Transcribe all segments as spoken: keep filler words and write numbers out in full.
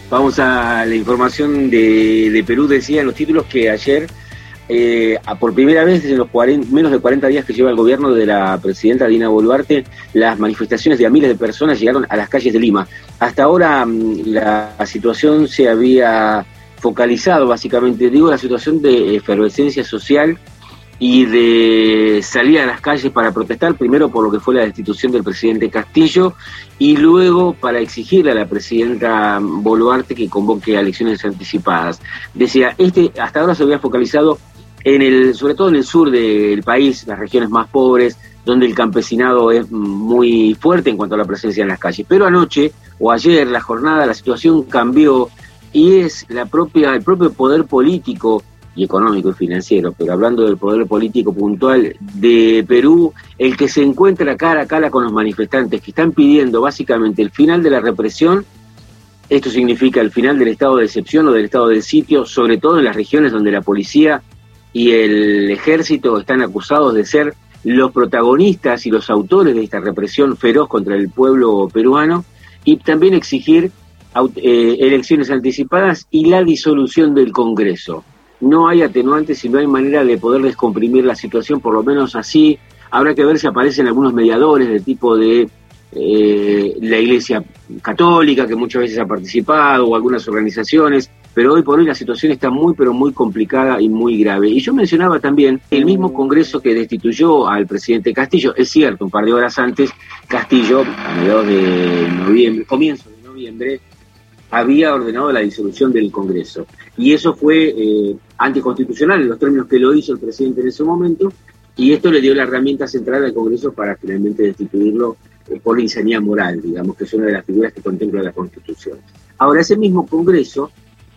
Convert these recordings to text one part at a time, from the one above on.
Vamos a la información de, de Perú. Decían los títulos que ayer, eh, por primera vez desde los cuarenta, menos de cuarenta días que lleva el gobierno de la presidenta Dina Boluarte, las manifestaciones de a miles de personas llegaron a las calles de Lima. Hasta ahora la, la situación se había focalizado, básicamente, digo, la situación de efervescencia social y de salir a las calles para protestar, primero por lo que fue la destitución del presidente Castillo y luego para exigirle a la presidenta Boluarte que convoque a elecciones anticipadas. Decía, este hasta ahora se había focalizado en el, sobre todo en el sur del país, las regiones más pobres, donde el campesinado es muy fuerte en cuanto a la presencia en las calles. Pero anoche o ayer, la jornada, la situación cambió y es la propia, el propio poder político y económico y financiero, pero hablando del poder político puntual de Perú, el que se encuentra cara a cara con los manifestantes que están pidiendo básicamente el final de la represión. Esto significa el final del estado de excepción o del estado de sitio, sobre todo en las regiones donde la policía y el ejército están acusados de ser los protagonistas y los autores de esta represión feroz contra el pueblo peruano, y también exigir eh, elecciones anticipadas y la disolución del Congreso. No hay atenuantes y no hay manera de poder descomprimir la situación, por lo menos así. Habrá que ver si aparecen algunos mediadores del tipo de eh, la Iglesia Católica, que muchas veces ha participado, o algunas organizaciones, pero hoy por hoy la situación está muy, pero muy complicada y muy grave. Y yo mencionaba también el mismo Congreso que destituyó al presidente Castillo. Es cierto, un par de horas antes, Castillo, a mediados de noviembre, comienzo de noviembre, había ordenado la disolución del Congreso. Y eso fue eh, anticonstitucional en los términos que lo hizo el presidente en ese momento, y esto le dio la herramienta central al Congreso para finalmente destituirlo eh, por insanía moral, digamos, que es una de las figuras que contempla la Constitución. Ahora, ese mismo Congreso,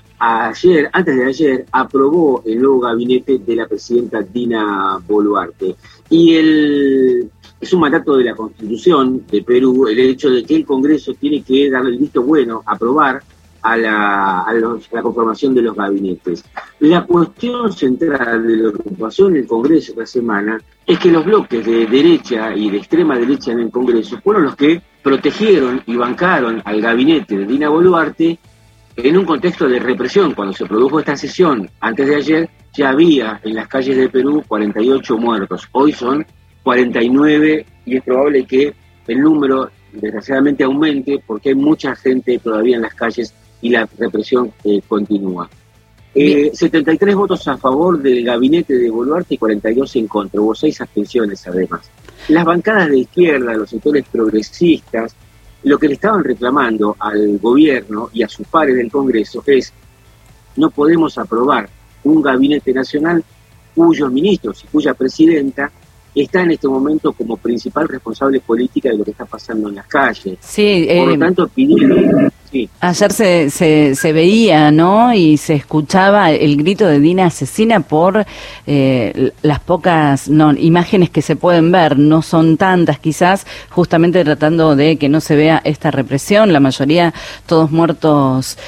ayer, antes de ayer, aprobó el nuevo gabinete de la presidenta Dina Boluarte. Y el... es un mandato de la Constitución de Perú el hecho de que el Congreso tiene que darle el visto bueno, aprobar a la, a, los, a la conformación de los gabinetes. La cuestión central de lo que pasó en el Congreso esta semana es que los bloques de derecha y de extrema derecha en el Congreso fueron los que protegieron y bancaron al gabinete de Dina Boluarte en un contexto de represión. Cuando se produjo esta sesión antes de ayer, ya había en las calles de Perú cuarenta y ocho muertos. Hoy son cuarenta y nueve y es probable que el número desgraciadamente aumente porque hay mucha gente todavía en las calles y la represión eh, continúa. Eh, setenta y tres votos a favor del gabinete de Boluarte y cuarenta y dos en contra. Hubo seis abstenciones además. Las bancadas de izquierda, los sectores progresistas, lo que le estaban reclamando al gobierno y a sus pares del Congreso es: no podemos aprobar un gabinete nacional cuyos ministros y cuya presidenta está en este momento como principal responsable política de lo que está pasando en las calles. Sí, eh, Por lo tanto, pidieron... Sí. Ayer se, se, se veía, ¿no? Y se escuchaba el grito de Dina asesina por eh, las pocas no, imágenes que se pueden ver. No son tantas, quizás, justamente tratando de que no se vea esta represión. La mayoría, todos muertos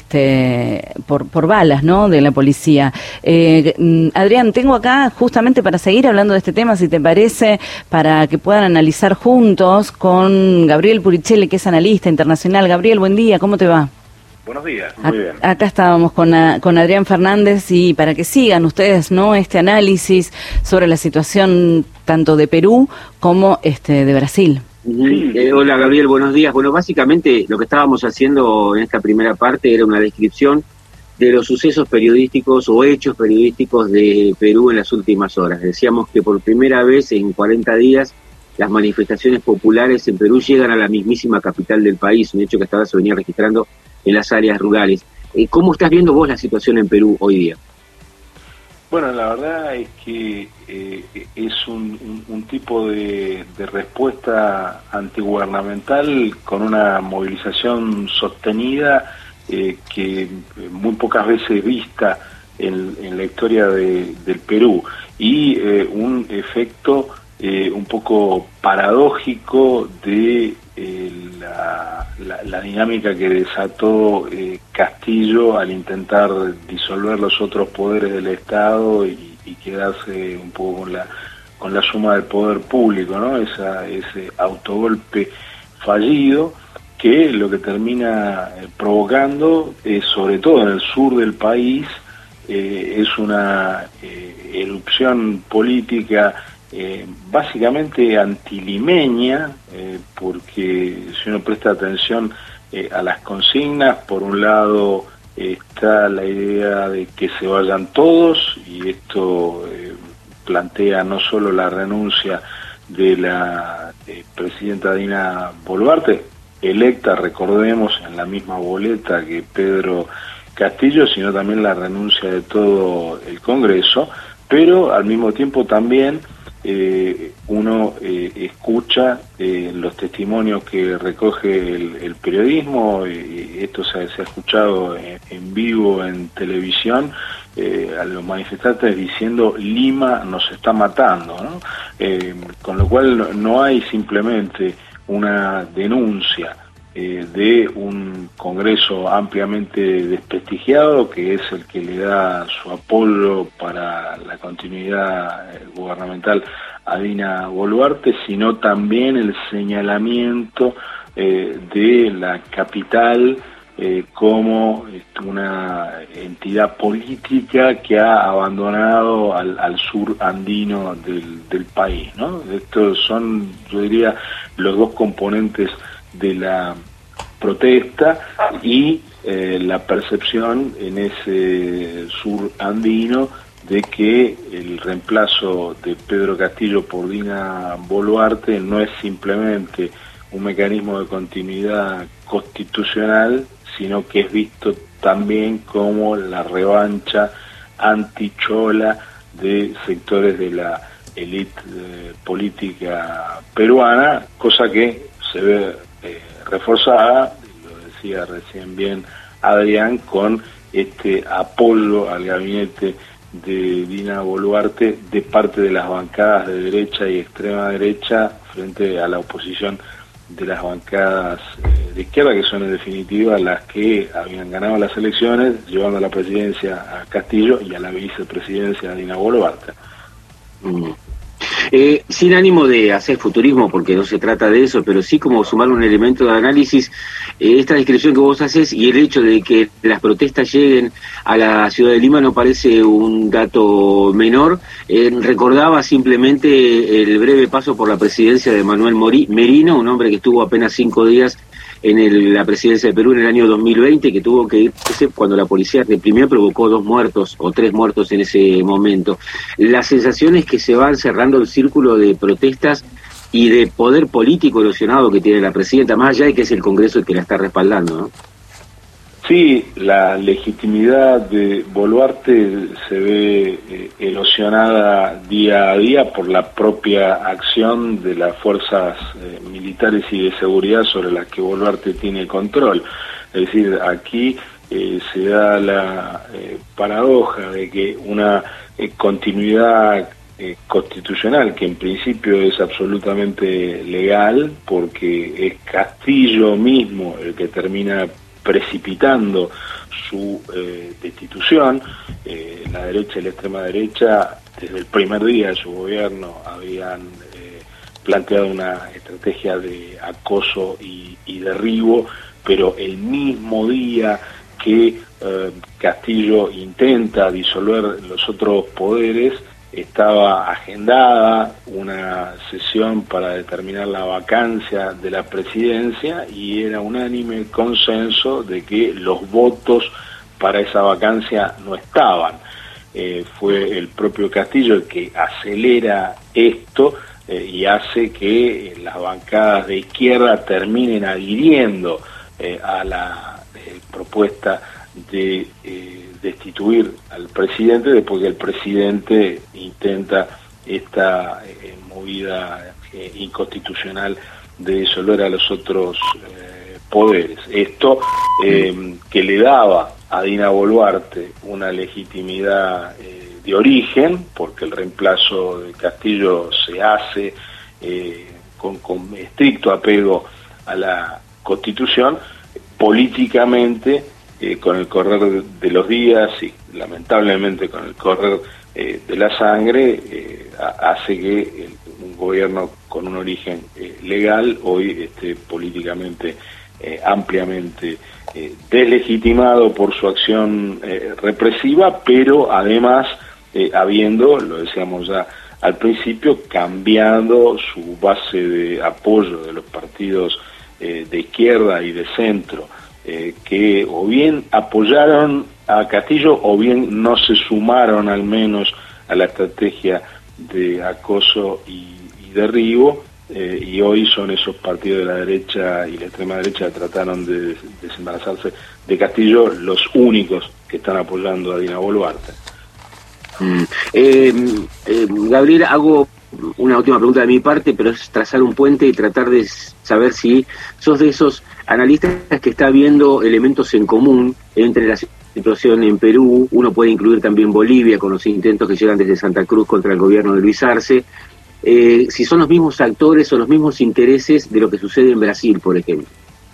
este, por, por balas, ¿no? De la policía. Eh, Adrián, tengo acá, justamente para seguir hablando de este tema, si te parece, para que puedan analizar juntos con Gabriel Puricelli, que es analista internacional. Gabriel, buen día. ¿Cómo te va? Buenos días, muy bien. Acá estábamos con, a, con Adrián Fernández y para que sigan ustedes, ¿no?, este análisis sobre la situación tanto de Perú como este de Brasil. Sí. Eh, hola Gabriel, buenos días. Bueno, básicamente lo que estábamos haciendo en esta primera parte era una descripción de los sucesos periodísticos o hechos periodísticos de Perú en las últimas horas. Decíamos que por primera vez en cuarenta días las manifestaciones populares en Perú llegan a la mismísima capital del país, un hecho que hasta ahora se venía registrando en las áreas rurales. ¿Cómo estás viendo vos la situación en Perú hoy día? Bueno, la verdad es que eh, es un, un, un tipo de, de respuesta antigubernamental con una movilización sostenida eh, que muy pocas veces vista en, en la historia de, del Perú, y eh, un efecto Eh, un poco paradójico de eh, la, la, la dinámica que desató eh, Castillo al intentar disolver los otros poderes del Estado y, y quedarse un poco con la con la suma del poder público, ¿no? Esa, ese autogolpe fallido que lo que termina eh, provocando es, sobre todo en el sur del país, eh, es una eh, erupción política eh, básicamente antilimeña, eh, porque si uno presta atención eh, a las consignas, por un lado eh, está la idea de que se vayan todos, y esto eh, plantea no solo la renuncia de la eh, presidenta Dina Boluarte, electa, recordemos, en la misma boleta que Pedro Castillo, sino también la renuncia de todo el Congreso, pero al mismo tiempo también eh, uno eh, escucha eh, los testimonios que recoge el, el periodismo, y esto se, se ha escuchado en, en vivo en televisión, eh, a los manifestantes diciendo Lima nos está matando, ¿no? Eh, con lo cual no, no hay simplemente una denuncia eh, de un Congreso ampliamente desprestigiado, que es el que le da su apoyo para la continuidad eh, gubernamental a Dina Boluarte, sino también el señalamiento eh, de la capital eh, como una entidad política que ha abandonado al, al sur andino del, del país, ¿no? Estos son, yo diría, los dos componentes de la protesta y eh, la percepción en ese sur andino de que el reemplazo de Pedro Castillo por Dina Boluarte no es simplemente un mecanismo de continuidad constitucional, sino que es visto también como la revancha antichola de sectores de la élite eh, política peruana, cosa que se ve eh, reforzada, lo decía recién bien Adrián, con este apoyo al gabinete de Dina Boluarte de parte de las bancadas de derecha y extrema derecha frente a la oposición de las bancadas eh, de izquierda, que son en definitiva las que habían ganado las elecciones, llevando a la presidencia a Castillo y a la vicepresidencia a Dina Boluarte. Mm. Eh, sin ánimo de hacer futurismo, porque no se trata de eso, pero sí como sumar un elemento de análisis, eh, esta descripción que vos haces y el hecho de que las protestas lleguen a la ciudad de Lima no parece un dato menor. Eh, recordaba simplemente el breve paso por la presidencia de Manuel Mori, Merino, un hombre que estuvo apenas cinco días en el, la presidencia de Perú en el año dos mil veinte, que tuvo que irse cuando la policía reprimió, provocó dos muertos o tres muertos en ese momento. La sensación es que se van cerrando el círculo de protestas y de poder político erosionado que tiene la presidenta, más allá de que es el Congreso el que la está respaldando, ¿no? Sí, la legitimidad de Boluarte se ve eh, erosionada día a día por la propia acción de las fuerzas eh, militares y de seguridad sobre las que Boluarte tiene control. Es decir, aquí eh, se da la eh, paradoja de que una eh, continuidad eh, constitucional, que en principio es absolutamente legal, porque es Castillo mismo el que termina precipitando su eh, destitución. Eh, la derecha y la extrema derecha, desde el primer día de su gobierno, habían eh, planteado una estrategia de acoso y, y derribo, pero el mismo día que eh, Castillo intenta disolver los otros poderes, estaba agendada una sesión para determinar la vacancia de la presidencia y era unánime el consenso de que los votos para esa vacancia no estaban. Eh, fue el propio Castillo el que acelera esto eh, y hace que las bancadas de izquierda terminen adhiriendo eh, a la eh, propuesta de eh, destituir al presidente, después que el presidente intenta esta eh, movida eh, inconstitucional de disolver a los otros eh, poderes. Esto eh, que le daba a Dina Boluarte una legitimidad eh, de origen, porque el reemplazo de Castillo se hace eh, con, con estricto apego a la Constitución, políticamente, Eh, con el correr de, de los días y lamentablemente con el correr eh, de la sangre, eh, a, hace que el, un gobierno con un origen eh, legal hoy esté políticamente eh, ampliamente eh, deslegitimado por su acción eh, represiva, pero además eh, habiendo, lo decíamos ya al principio, cambiando su base de apoyo de los partidos eh, de izquierda y de centro, eh, que o bien apoyaron a Castillo o bien no se sumaron al menos a la estrategia de acoso y, y derribo, eh, y hoy son esos partidos de la derecha y la extrema derecha que trataron de desembarazarse de Castillo los únicos que están apoyando a Dina Boluarte. Mm. Eh, eh, Gabriel, hago una última pregunta de mi parte, pero es trazar un puente y tratar de saber si sos de esos analistas que está viendo elementos en común entre la situación en Perú. Uno puede incluir también Bolivia, con los intentos que llegan desde Santa Cruz contra el gobierno de Luis Arce. Eh, si son los mismos actores o los mismos intereses de lo que sucede en Brasil, por ejemplo.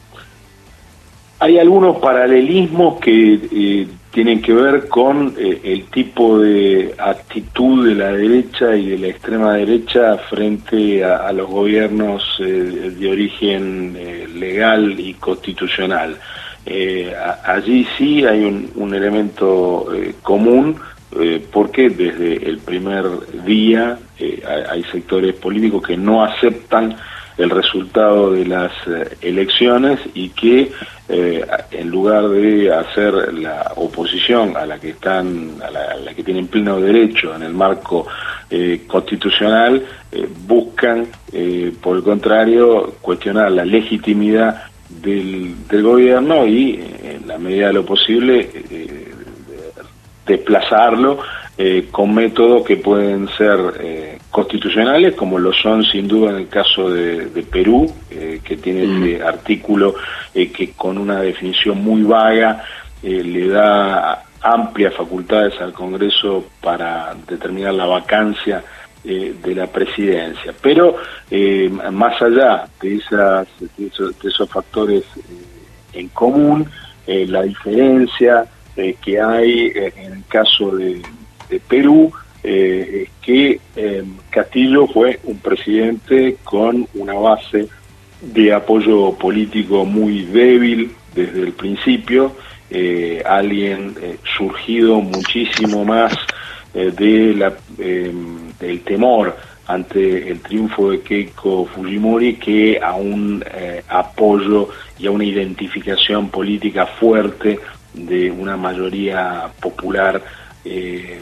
Hay algunos paralelismos que eh, tienen que ver con eh, el tipo de actitud de la derecha y de la extrema derecha frente a, a los gobiernos eh, de origen eh, legal y constitucional. Eh, a, allí sí hay un, un elemento eh, común, eh, porque desde el primer día eh, hay, hay sectores políticos que no aceptan el resultado de las eh, elecciones y que eh, en lugar de hacer la oposición a la que están a la, a la que tienen pleno derecho en el marco eh, constitucional, eh, buscan eh, por el contrario cuestionar la legitimidad del, del gobierno y en la medida de lo posible eh, desplazarlo eh, con métodos que pueden ser eh, constitucionales, como lo son sin duda en el caso de, de Perú, eh, que tiene mm. este artículo eh, que con una definición muy vaga eh, le da amplias facultades al Congreso para determinar la vacancia eh, de la presidencia. Pero eh, más allá de, esas, de, esos, de esos factores eh, en común, eh, la diferencia eh, que hay eh, en el caso de, de Perú, Eh, es que eh, Castillo fue un presidente con una base de apoyo político muy débil desde el principio, eh, alguien eh, surgido muchísimo más eh, de la, eh, del temor ante el triunfo de Keiko Fujimori que a un eh, apoyo y a una identificación política fuerte de una mayoría popular, eh,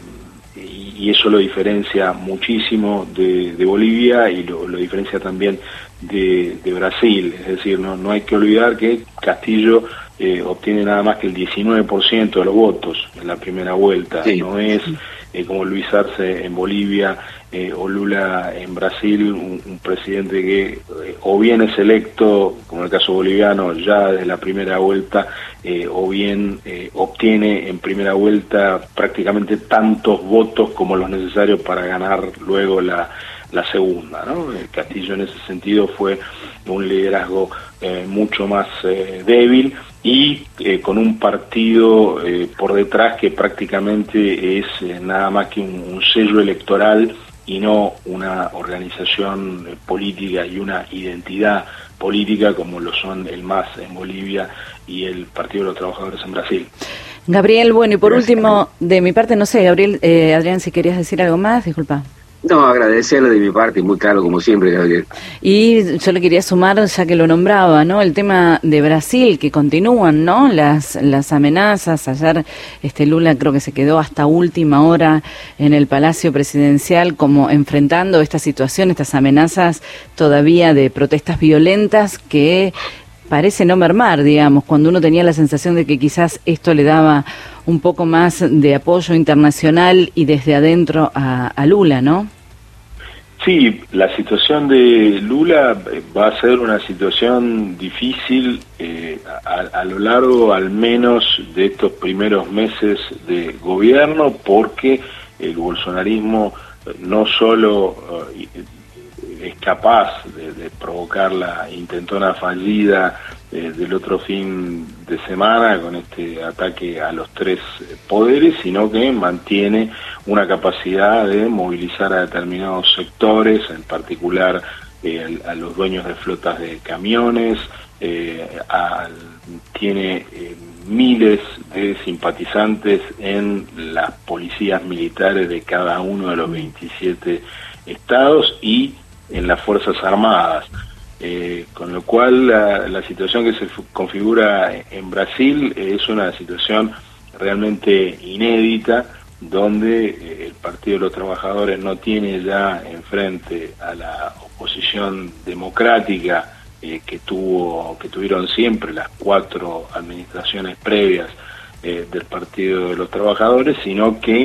y eso lo diferencia muchísimo de, de Bolivia y lo, lo diferencia también de, de Brasil. Es decir, no, no hay que olvidar que Castillo eh, obtiene nada más que el diecinueve por ciento de los votos en la primera vuelta. Sí. No es eh, como Luis Arce en Bolivia eh, o Lula en Brasil, un, un presidente que eh, o bien es electo, como en el caso boliviano, ya desde la primera vuelta, eh, o bien eh, obtiene en primera vuelta prácticamente tantos votos como los necesarios para ganar luego la, la segunda, ¿no? El Castillo en ese sentido fue un liderazgo eh, mucho más eh, débil y eh, con un partido eh, por detrás que prácticamente es eh, nada más que un, un sello electoral y no una organización eh, política y una identidad política como lo son el M A S en Bolivia y el Partido de los Trabajadores en Brasil. Gabriel, bueno, y por Gracias. último, de mi parte, no sé, Gabriel, eh, Adrián, si querías decir algo más, disculpa. No, agradecerle de mi parte, muy claro como siempre, Gabriel. Y yo le quería sumar, ya que lo nombraba, ¿no? El tema de Brasil, que continúan, ¿no? Las las amenazas. Ayer este Lula creo que se quedó hasta última hora en el Palacio Presidencial, como enfrentando esta situación, estas amenazas todavía de protestas violentas que parece no mermar, digamos, cuando uno tenía la sensación de que quizás esto le daba un poco más de apoyo internacional y desde adentro a, a Lula, ¿no? Sí, la situación de Lula va a ser una situación difícil eh, a, a lo largo al menos de estos primeros meses de gobierno, porque el bolsonarismo no solo eh, es capaz de, de provocar la intentona fallida eh, del otro fin de semana con este ataque a los tres poderes, sino que mantiene una capacidad de movilizar a determinados sectores, en particular eh, a los dueños de flotas de camiones, eh, al, tiene eh, miles de simpatizantes en las policías militares de cada uno de los veintisiete estados y en las Fuerzas Armadas. Eh, con lo cual la, la situación que se configura en Brasil es una situación realmente inédita, donde eh, el Partido de los Trabajadores no tiene ya enfrente a la oposición democrática eh, que tuvo que tuvieron siempre las cuatro administraciones previas eh, del Partido de los Trabajadores, sino que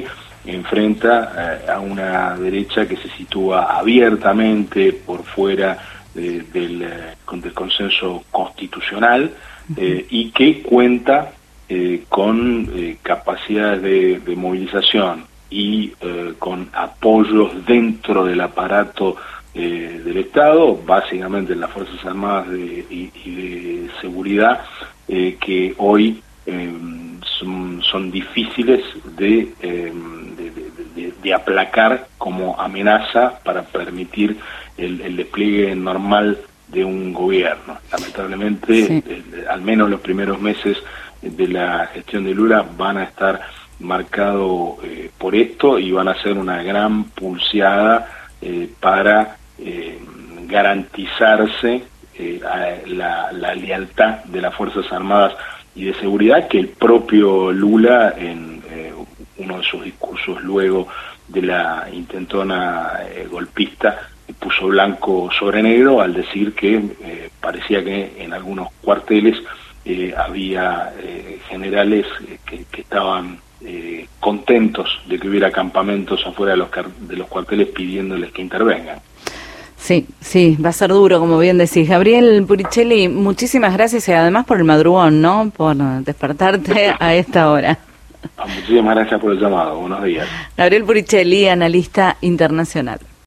enfrenta eh, a una derecha que se sitúa abiertamente por fuera de, del, del consenso constitucional eh, y que cuenta eh, con eh, capacidades de, de movilización y eh, con apoyos dentro del aparato eh, del Estado, básicamente en las Fuerzas Armadas de, y, y de seguridad, eh, que hoy eh, son, son difíciles de, eh, de, de, de, de aplacar como amenaza para permitir el, el despliegue normal de un gobierno. Lamentablemente, sí. eh, al menos los primeros meses de la gestión de Lula van a estar marcados eh, por esto y van a ser una gran pulseada eh, para eh, garantizarse eh, la, la lealtad de las Fuerzas Armadas y de Seguridad, que el propio Lula, en eh, uno de sus discursos luego de la intentona eh, golpista, puso blanco sobre negro al decir que eh, parecía que en algunos cuarteles eh, había eh, generales eh, que, que estaban eh, contentos de que hubiera campamentos afuera de los, de los cuarteles pidiéndoles que intervengan. Sí, sí, va a ser duro, como bien decís. Gabriel Puricelli, muchísimas gracias y además por el madrugón, ¿no? Por despertarte a esta hora. Muchísimas gracias por el llamado. Buenos días. Gabriel Puricelli, analista internacional.